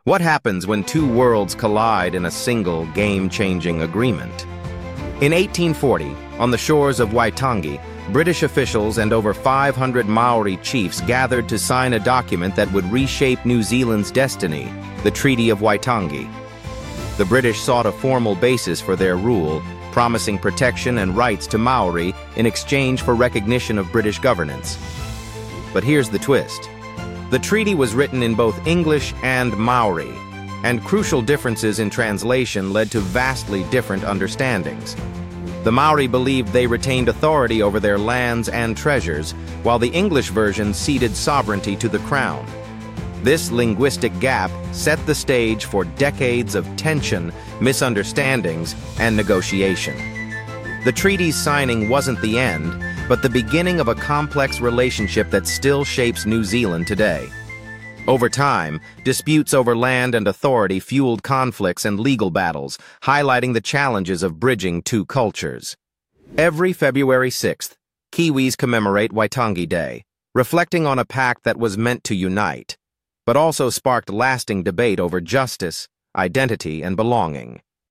What happens when two worlds collide in a single game-changing agreement? In 1840, on the shores of Waitangi, British officials and over 500 Maori chiefs gathered to sign a document that would reshape New Zealand's destiny, the Treaty of Waitangi. The British sought a formal basis for their rule, promising protection and rights to Maori in exchange for recognition of British governance. But here's the twist. The treaty was written in both English and Maori, and crucial differences in translation led to vastly different understandings. The Maori believed they retained authority over their lands and treasures, while the English version ceded sovereignty to the crown. This linguistic gap set the stage for decades of tension, misunderstandings, and negotiation. The treaty's signing wasn't the end, but the beginning of a complex relationship that still shapes New Zealand today. Over time, disputes over land and authority fueled conflicts and legal battles, highlighting the challenges of bridging two cultures. Every February 6th, Kiwis commemorate Waitangi Day, reflecting on a pact that was meant to unite, but also sparked lasting debate over justice, identity, and belonging.